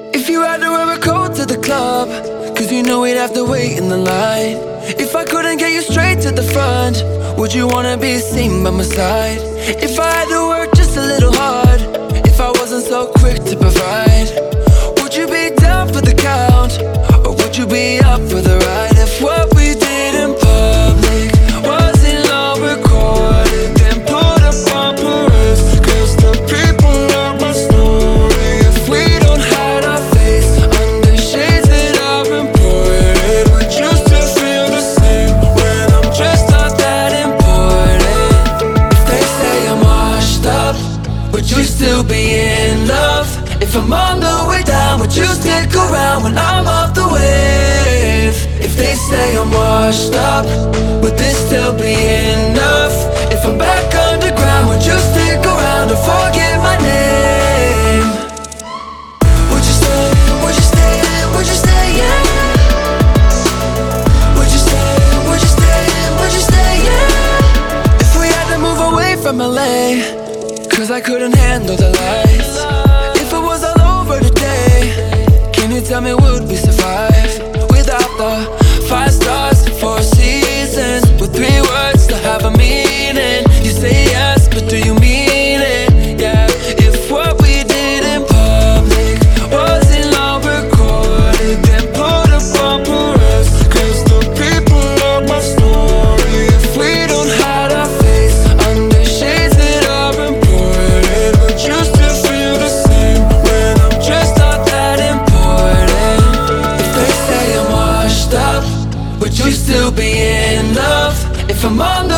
If you had to wear a coat to the club, cause you know we'd have to wait in the line. If I couldn't get you straight to the front, would you wanna be seen by my side? If I had to work just a little hard, if I wasn't so quick to provide, would you be down for the count, or would you be up for the ride? If what we did in public wasn't all recorded, then put up bumpers, cause the people love my story. If we don't hide our face under shades that are imported, would you still feel the same when I'm just not that important? If they say I'm washed up, would you still be in love? If I'm on the way down, would you stick around when I'm off the wave? If they say I'm washed up, would this still be enough? If I'm back underground, would you stick around or forget my name? Would you stay, would you stay, would you stay, yeah? Would you stay, would you stay, would you stay, yeah? If we had to move away from LA, cause I couldn't handle the lights. If it was all over today, can you tell me would we survive without the 5 stars and 4 seasons, with 3 words to have a meaning? You say yes, but do you mean it? Yeah. If what we did in public wasn't all recorded, then put a bumpers, cause the people love my story. If we don't hide our face under shades that are imported, would you still feel the same when I'm just not that important? If they say I'm washed up, would you still be in love? If I'm on